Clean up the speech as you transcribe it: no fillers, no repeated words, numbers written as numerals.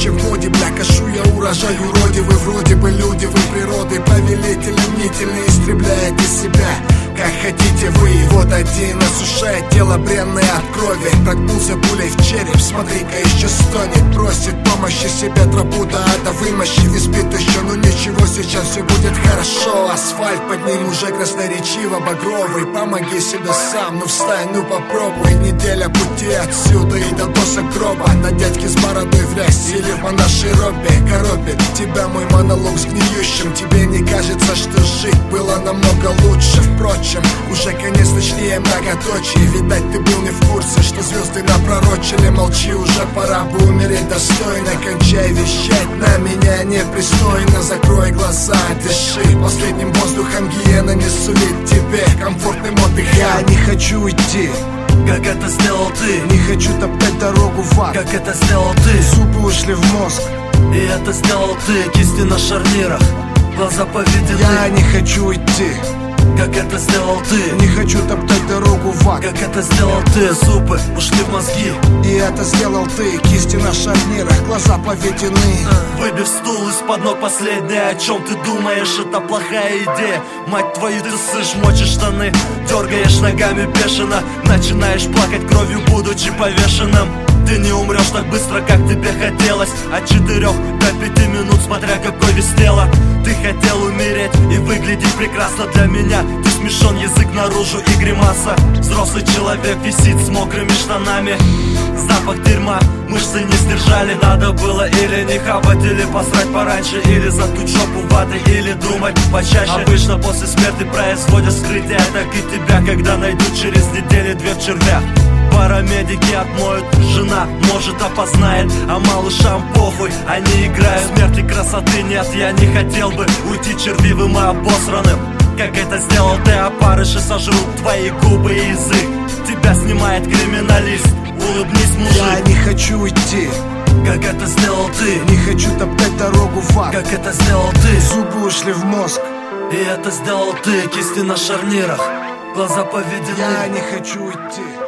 вообще в моде, бля, кашу я урожай уроди. Вы вроде бы люди, вы природы, повелители мнительно истребляете себя. Как хотите вы, вот один осушает тело бренное от крови. Проткнулся пулей в череп, смотри-ка еще стонет. Просит помощи себе тропу до ада вымощи. Не спит еще, ну ничего, сейчас все будет хорошо. Асфальт под ним уже красноречиво багровый. Помоги себе сам, ну встань, ну попробуй. Неделя пути отсюда и до досок гроба. На дядьке с бородой в рясе или в монашей робе. Коробит тебя мой монолог с гниющим. Тебе не кажется, что жить было намного лучше? Впрочем, уже конец, точнее многоточие. Видать, ты был не в курсе, что звезды напророчили. Молчи, уже пора бы умереть достойно. Кончай вещать на меня непристойно. Закрой глаза, дыши последним воздухом. Гиена не сулит тебе комфортным отдых. Я не хочу идти, как это сделал ты. Не хочу топтать дорогу в ад, как это сделал ты. Зубы ушли в мозг, и это сделал ты. Кисти на шарнирах, глаза поведены. Я не хочу идти, как это сделал ты. Не хочу топтать дорогу в ад, как это сделал ты. Зубы ушли в мозги, и это сделал ты. Кисти на шарнирах, глаза поведены. Выбив стул из-под ног последнее. О чем ты думаешь, это плохая идея. Мать твою, ты ссышь, мочишь штаны, дергаешь ногами бешено. Начинаешь плакать кровью, будучи повешенным. Ты не умрешь так быстро, как тебе хотелось. От 4 до 5 минут, смотря какой вес тела. Ты хотел умереть и выглядеть прекрасно для меня. Ты смешон, язык наружу и гримаса. Взрослый человек висит с мокрыми штанами. Запах дерьма, мышцы не сдержали. Надо было или не хапать, или посрать пораньше, или затуть жопу ватой, или думать почаще. Обычно после смерти производят вскрытие. Так и тебя, когда найдут через неделю-две в червях. Парамедики отмоют, жена, может, опознает. А малышам похуй, они играют. Смерти красоты нет, я не хотел бы уйти червивым и обосранным, как это сделал ты. Опарыши сожрут твои губы и язык. Тебя снимает криминалист, улыбнись, мужик. Я не хочу идти, как это сделал ты. Не хочу топтать дорогу в ад, как это сделал ты. Зубы ушли в мозг, и это сделал ты. Кисти на шарнирах, глаза поведены. Я не хочу идти.